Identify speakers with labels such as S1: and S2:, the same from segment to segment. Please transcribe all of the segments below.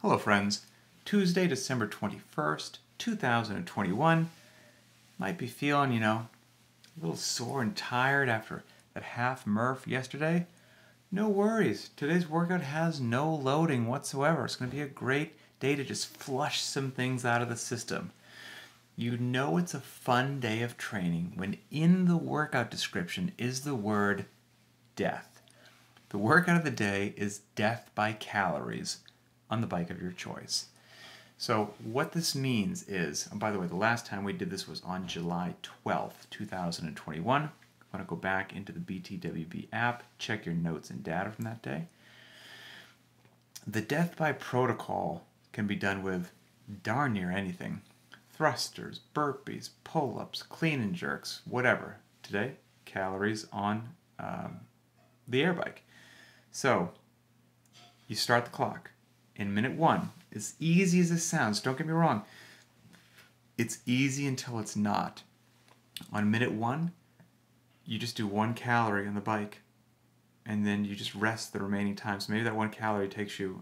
S1: Hello friends, Tuesday, December 21st, 2021. Might be feeling, a little sore and tired after that half Murph yesterday. No worries, today's workout has no loading whatsoever. It's going to be a great day to just flush some things out of the system. You know it's a fun day of training when in the workout description is the word death. The workout of the day is death by calories on the bike of your choice. So what this means is, and by the way, the last time we did this was on July 12th, 2021. I want to go back into the BTWB app, check your notes and data from that day. The death by protocol can be done with darn near anything. Thrusters, burpees, pull-ups, clean and jerks, whatever. Today, calories on the air bike. So, you start the clock. In minute 1, as easy as this sounds, don't get me wrong, it's easy until it's not. On minute 1, you just do 1 calorie on the bike, and then you just rest the remaining time. So maybe that 1 calorie takes you,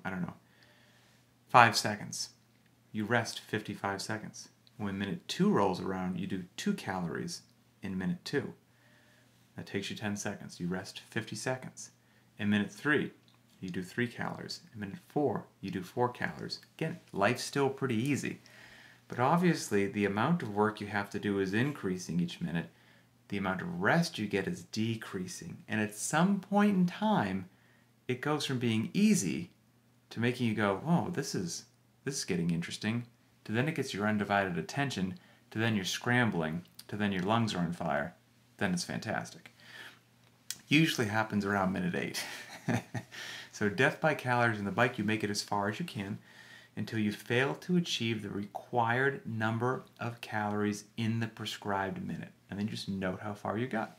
S1: 5 seconds. You rest 55 seconds. When minute 2 rolls around, you do 2 calories in minute 2. That takes you 10 seconds. You rest 50 seconds. In minute 3, you do 3 calories. In minute 4, you do 4 calories. Again, life's still pretty easy. But obviously, the amount of work you have to do is increasing each minute. The amount of rest you get is decreasing. And at some point in time, it goes from being easy to making you go, oh, this is getting interesting, to then it gets your undivided attention, to then you're scrambling, to then your lungs are on fire. Then it's fantastic. Usually happens around minute 8. So death by calories on the bike, you make it as far as you can until you fail to achieve the required number of calories in the prescribed minute. And then just note how far you got.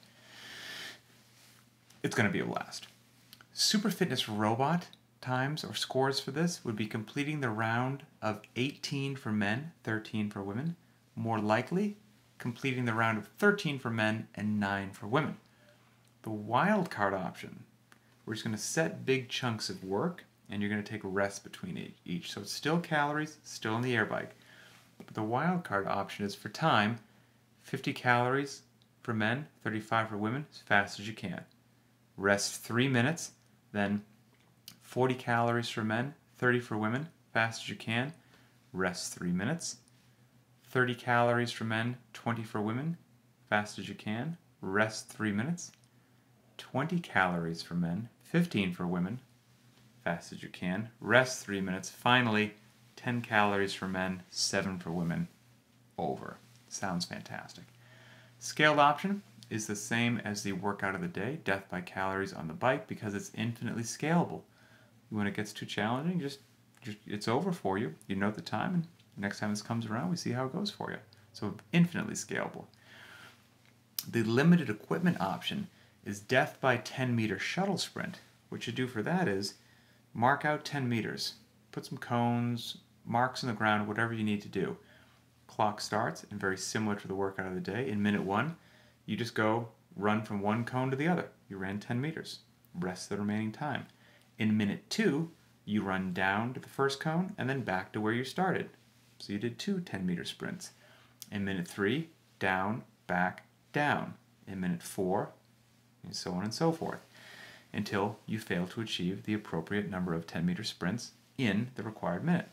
S1: It's going to be a blast. Super Fitness Robot times or scores for this would be completing the round of 18 for men, 13 for women. More likely, completing the round of 13 for men and 9 for women. The wildcard option, we're just going to set big chunks of work, and you're going to take rest between each. So it's still calories, still on the air bike. But the wildcard option is for time, 50 calories for men, 35 for women, as fast as you can. Rest 3 minutes, then 40 calories for men, 30 for women, fast as you can. Rest 3 minutes. 30 calories for men, 20 for women, fast as you can. Rest 3 minutes. 20 calories for men, 15 for women, fast as you can. Rest 3 minutes. Finally, 10 calories for men, 7 for women. Over. Sounds fantastic. Scaled option is the same as the workout of the day, death by calories on the bike, because it's infinitely scalable. When it gets too challenging, just it's over for you. You note the time, and next time this comes around, we see how it goes for you. So infinitely scalable. The limited equipment option is death by 10-meter shuttle sprint. What you do for that is mark out 10 meters. Put some cones, marks on the ground, whatever you need to do. Clock starts, and very similar to the workout of the day, in minute 1, you just go run from one cone to the other. You ran 10 meters. Rest the remaining time. In minute 2, you run down to the first cone and then back to where you started. So you did 2 10-meter sprints. In minute 3, down, back, down. In minute 4, and so on and so forth, until you fail to achieve the appropriate number of 10-meter sprints in the required minute.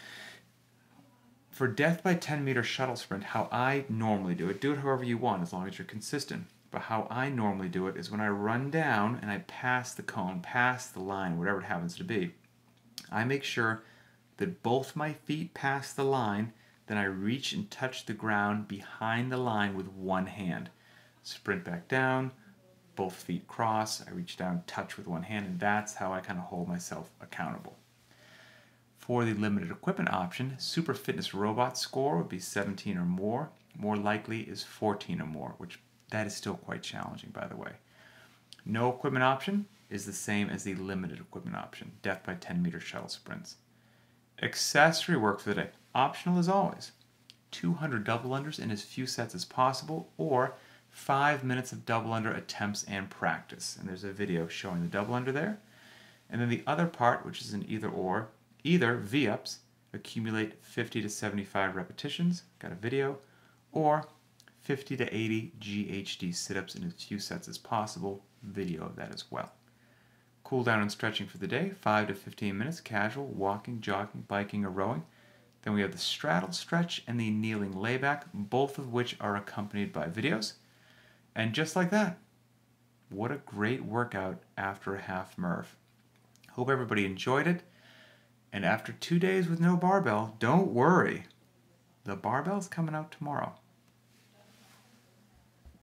S1: For death by 10-meter shuttle sprint, how I normally do it however you want as long as you're consistent, but how I normally do it is when I run down and I pass the cone, pass the line, whatever it happens to be, I make sure that both my feet pass the line, then I reach and touch the ground behind the line with one hand. Sprint back down, both feet cross, I reach down, touch with one hand, and that's how I kind of hold myself accountable. For the limited equipment option, Super Fitness Robot score would be 17 or more. More likely is 14 or more, which that is still quite challenging, by the way. No equipment option is the same as the limited equipment option, death by 10-meter shuttle sprints. Accessory work for the day, optional as always. 200 double unders in as few sets as possible, or 5 minutes of double under attempts and practice. And there's a video showing the double under there. And then the other part, which is an either or, Either V-ups, accumulate 50 to 75 repetitions, got a video, or 50 to 80 GHD sit-ups in as few sets as possible, video of that as well. Cool down and stretching for the day, 5 to 15 minutes, casual, walking, jogging, biking, or rowing. Then we have the straddle stretch and the kneeling layback, both of which are accompanied by videos. And just like that, what a great workout after a half Murph. Hope everybody enjoyed it. And after 2 days with no barbell, don't worry. The barbell's coming out tomorrow.